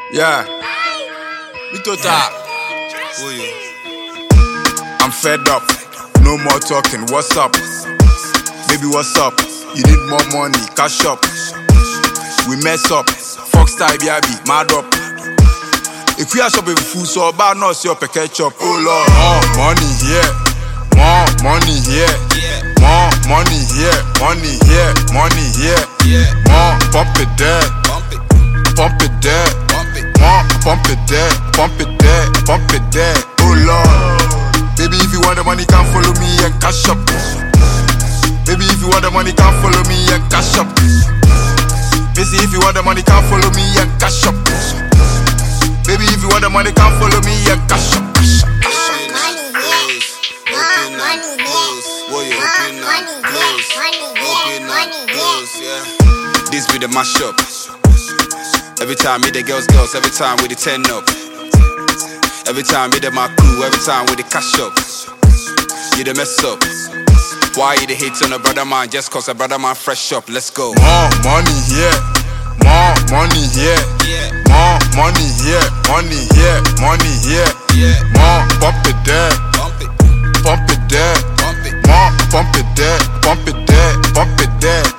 Yeah. Mitota. I'm fed up. No more talking. What's up? Baby, what's up? You need more money. Cash up. We mess up. Fox type, yabi. Mad up. If we are shopping food, so bad not see up a ketchup. Oh Lord. More money here. More money here. More money here. Money here. Money here. More pump it there. Pump it there. More pump it there. Pump it there. Pump it there. Oh Lord. Baby, if you want the money, come follow me and cash up. Baby, if you want the money, come follow me and cash up. Baby, if you want the money, come follow me and cash up. Baby, if you want the money, come follow me and cash up. This be the mashup. Every time me the girls, every time with the 10 up. Every time me the my crew, every time with the cash up. You the mess up. Why you the hate on a brother man just cause a brother man fresh up? Let's go. More money here. More money here. More money here. Money here. Money here. More pump it there. Pump it there. More pump it there. Pump it there. Pump it there.